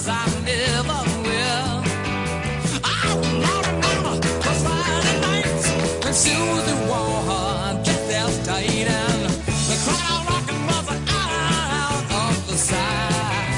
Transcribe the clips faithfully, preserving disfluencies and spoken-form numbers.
guess I never will. Oh, Lord, Lord, those Friday nights when Susie wore her dress that's tight and the crowd rocking was out of the side.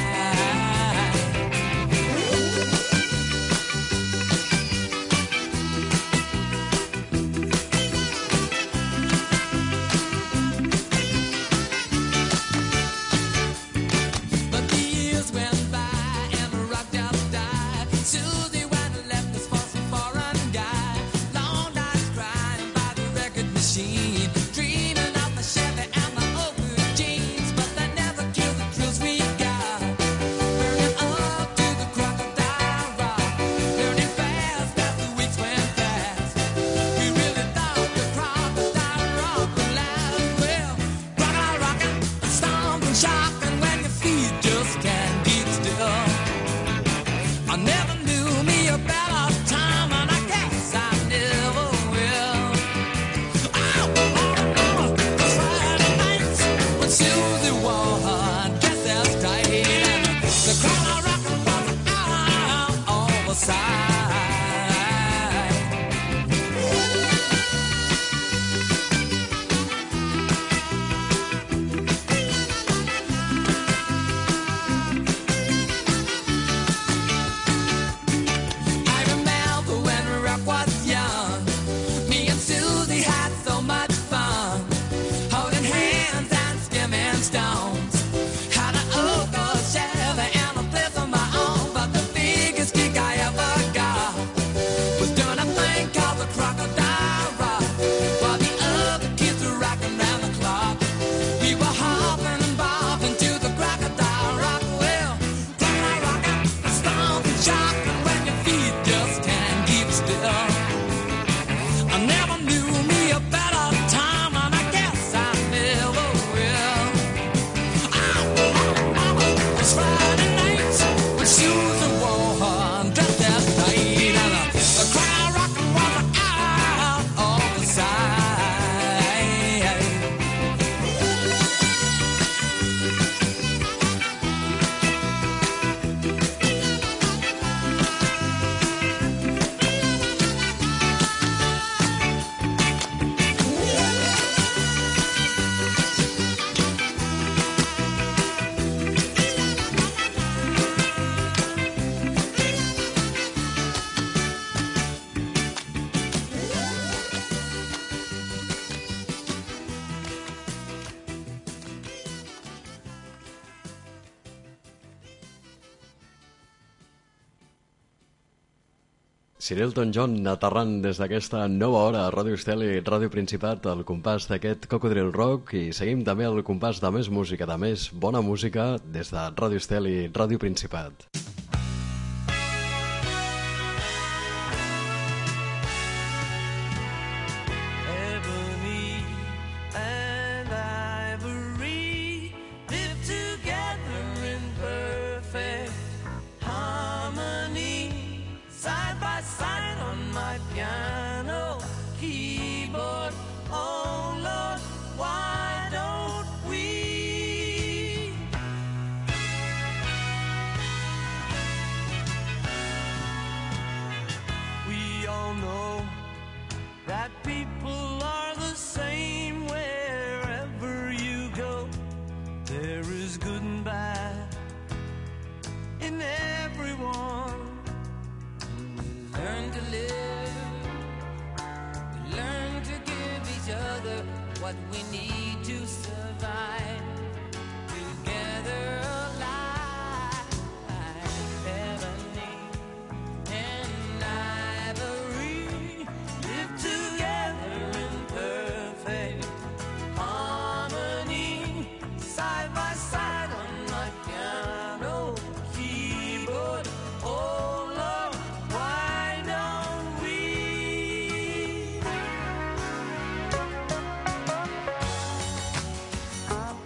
Sir Elton John aterrant des d'aquesta nova hora a Ràdio Estel i Ràdio Principat al compàs d'aquest Cocodril Rock, i seguim també al compàs de més música, de més bona música des de Ràdio Estel i Ràdio Principat. What we need to survive together alive. Ebony and ivory live together in perfect harmony, side by side on my piano keyboard. Oh Lord, why don't we?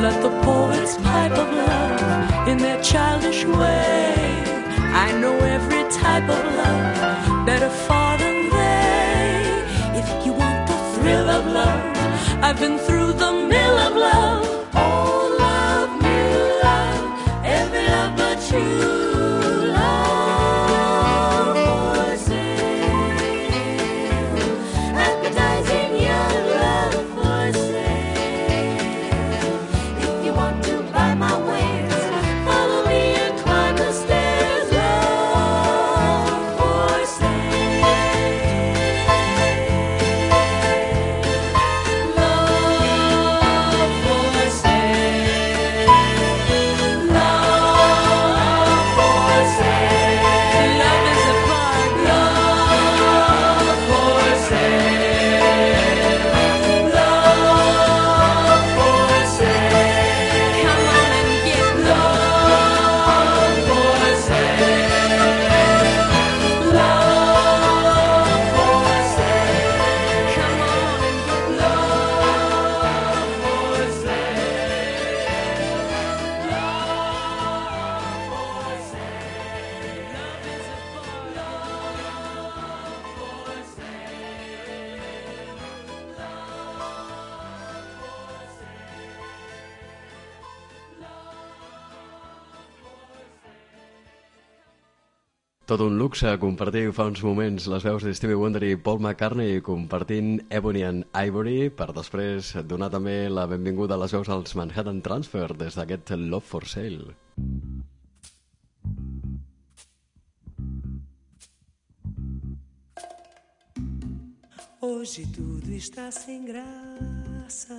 let the poets pipe of love in their childish way. I know every type of love better far than they. If you want the thrill of love, I've been through the mill of love. Oh, love, new love, every love but you. Tot un luxe compartir fa uns moments les veus de Stevie Wonder i Paul McCartney compartint Ebony and Ivory per després donar també la benvinguda a les veus als Manhattan Transfer des d'aquest Love for Sale. Hoje tudo está sem graça.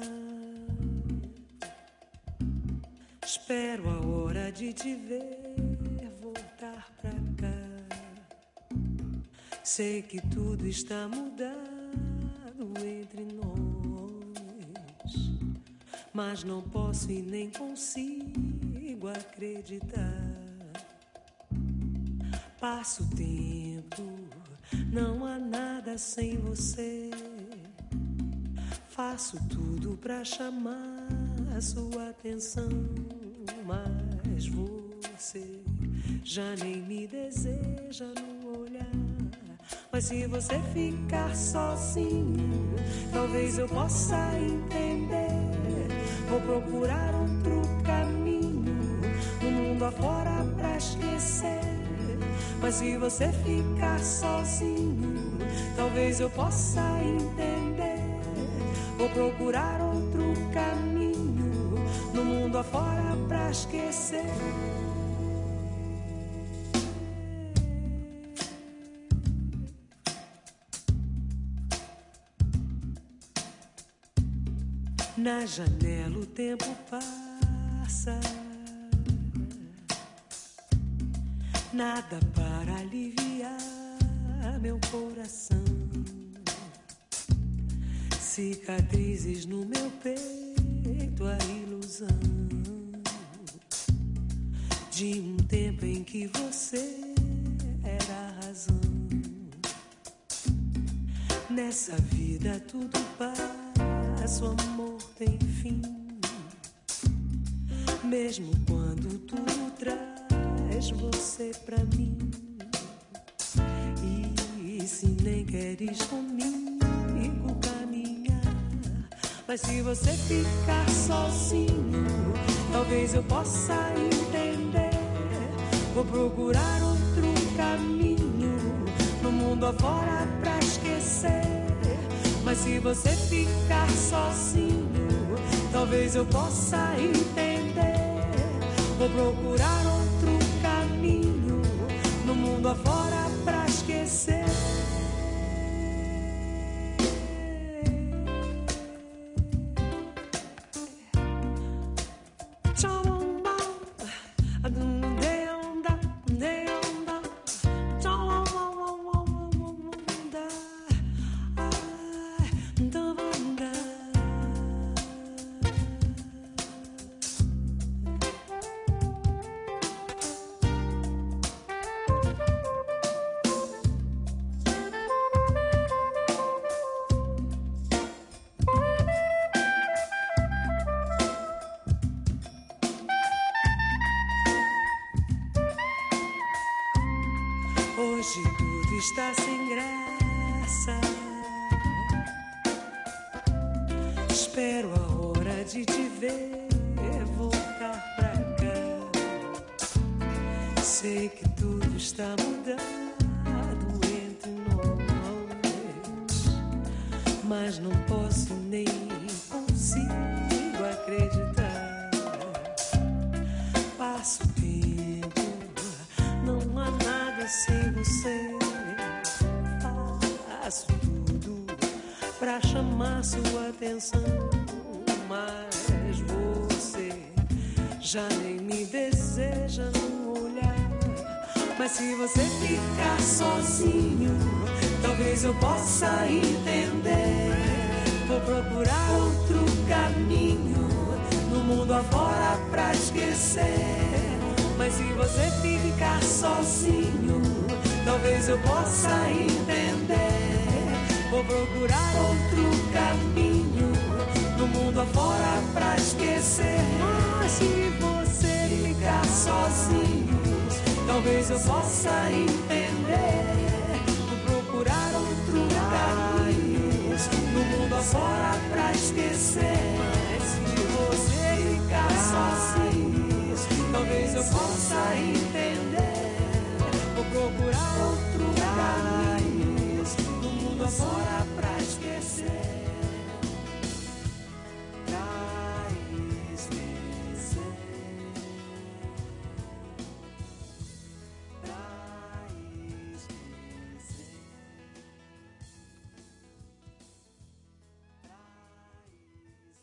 Espero a hora de te ver voltar pra cá. Sei que tudo está mudado entre nós, mas não posso e nem consigo acreditar. Passa o tempo, não há nada sem você. Faço tudo pra chamar a sua atenção, mas você já nem me deseja no olhar. Mas se você ficar sozinho, talvez eu possa entender. Vou procurar outro caminho no mundo afora pra esquecer. Mas se você ficar sozinho, talvez eu possa entender. Vou procurar outro caminho no mundo afora pra esquecer. Na janela o tempo passa, nada para aliviar meu coração. Cicatrizes no meu peito, a ilusão de um tempo em que você era a razão. Nessa vida tudo passa, o amor tem fim. Mesmo quando tudo traz você pra mim. E se nem queres comigo caminhar, mas se você ficar sozinho, talvez eu possa entender. Vou procurar outro caminho no mundo afora pra esquecer. Mas se você ficar sozinho, talvez eu possa entender. Vou procurar outro caminho no mundo afora pra esquecer. Hoje tudo está sem graça. Espero a hora de te ver voltar pra cá. Sei que tudo está mudado entre nós, mas não posso nem consigo acreditar. Passo o tempo, não há nada sem você. Faço tudo pra chamar sua atenção, mas você já nem me deseja no olhar. Mas se você ficar sozinho, talvez eu possa entender. Vou procurar outro caminho no mundo afora pra esquecer. Mas se você ficar sozinho, talvez eu possa entender. Vou procurar outro caminho no mundo afora pra esquecer. Mas se você ficar sozinho, talvez eu possa entender. Vou procurar outro caminho no mundo afora pra esquecer. Mas se você ficar sozinho, talvez eu possa entender. Vou procurar outro caminho no mundo afora pra esquecer. Pra esquecer. Pra esquecer. Pra esquecer.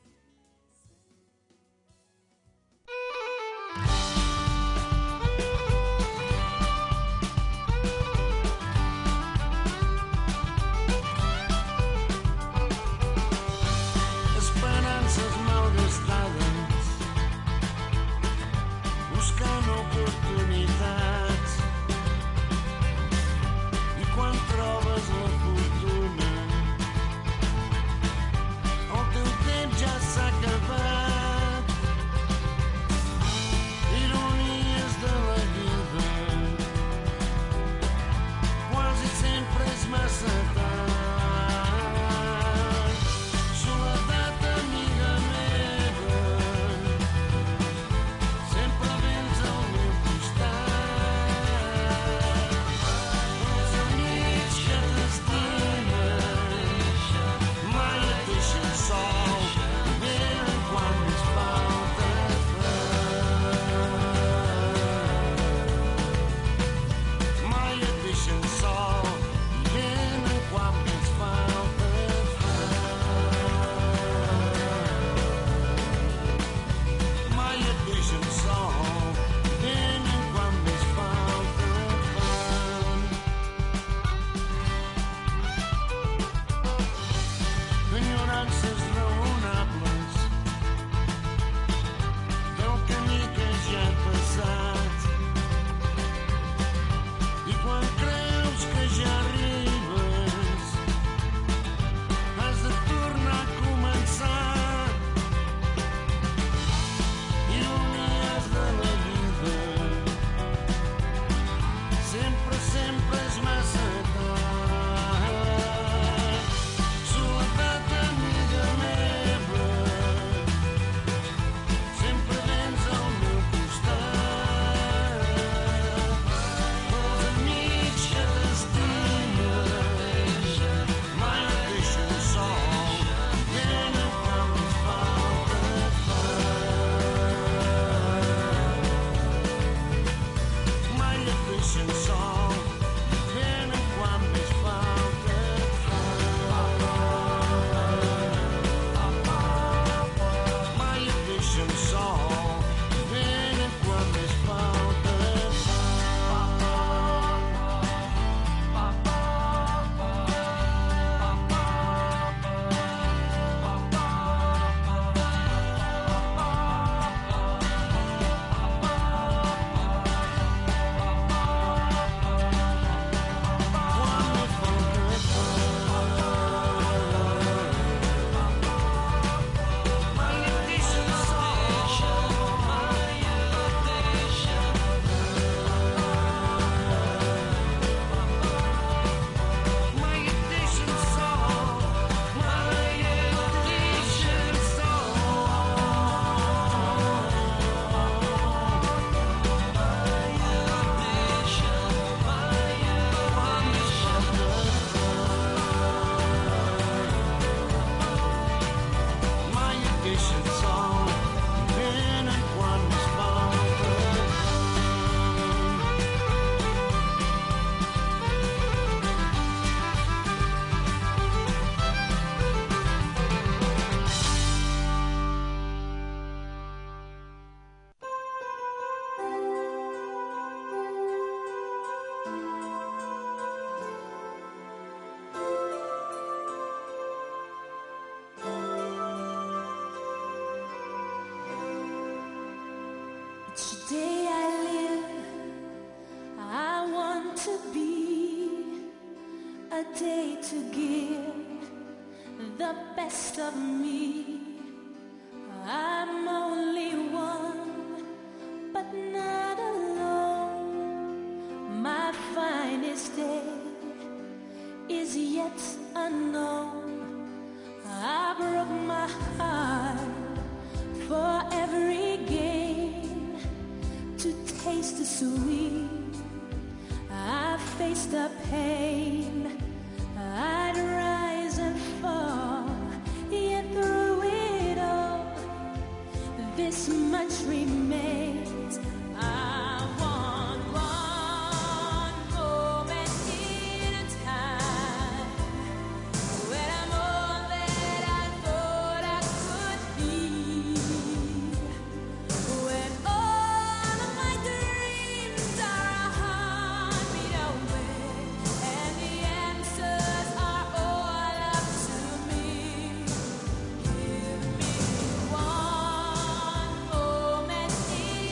nation song, men and one small bird. Each day I live, I want to be a day to give the best of me. I'm only one, but not alone. My finest day is yet unknown. I broke my heart for every gain to taste the sweet. I faced the pain. I'd rise and fall, yet through it all, this much remains. I want one moment in a time when I'm all that I thought I could be. When all of my dreams are a heartbeat away, and the answers are all up to me. Give me one moment in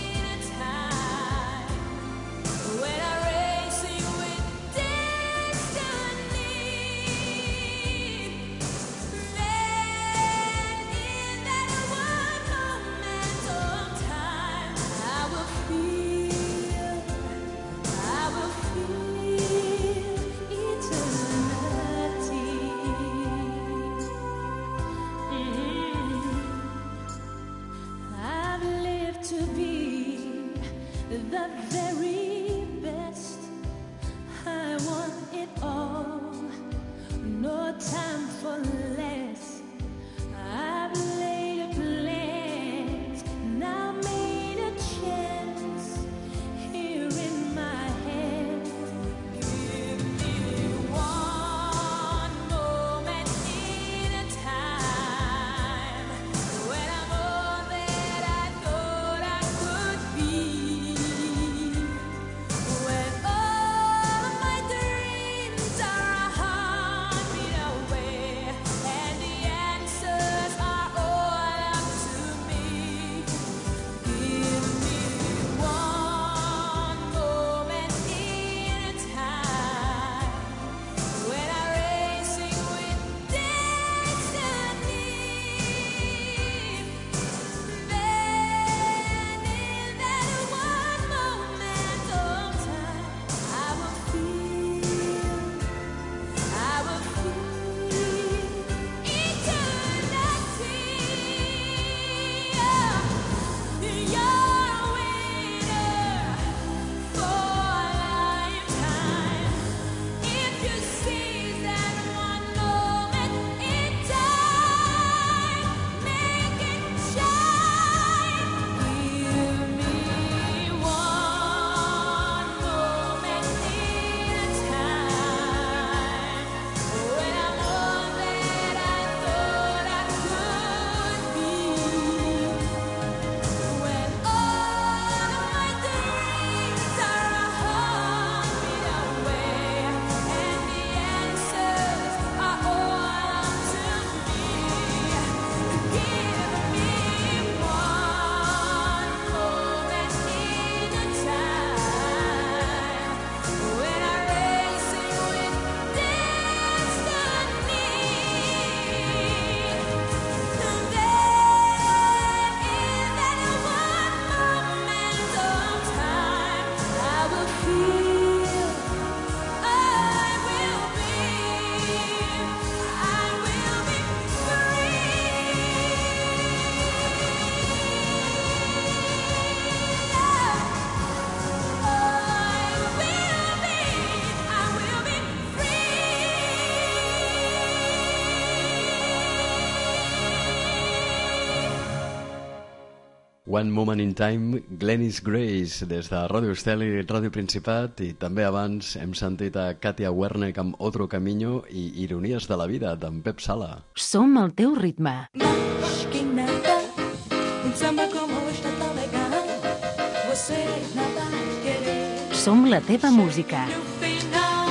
One Moment in Time, Glennis Grace, des de Ràdio Estel i Ràdio Principat, i també abans hem sentit a Katia Werneck amb Otro Camino i Ironies de la vida, d'en Pep Sala. Som al teu ritme. Mas quem nada, um samba como hoje tá tão legal. Você nada querer. Som la teva música. No final,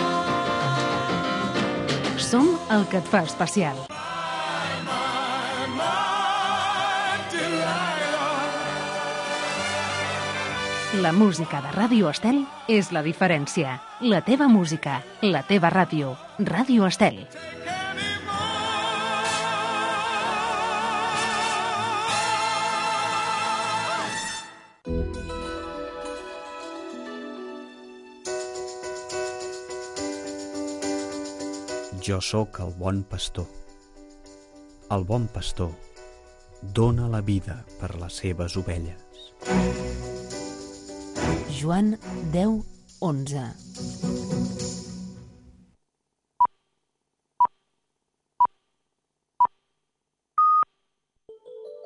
Som el que et fa especial. La música de Ràdio Estel és la diferència. La teva música, la teva ràdio. Ràdio Estel. Jo sóc el bon pastor. El bon pastor dona la vida per les seves ovelles. Joan deu onze.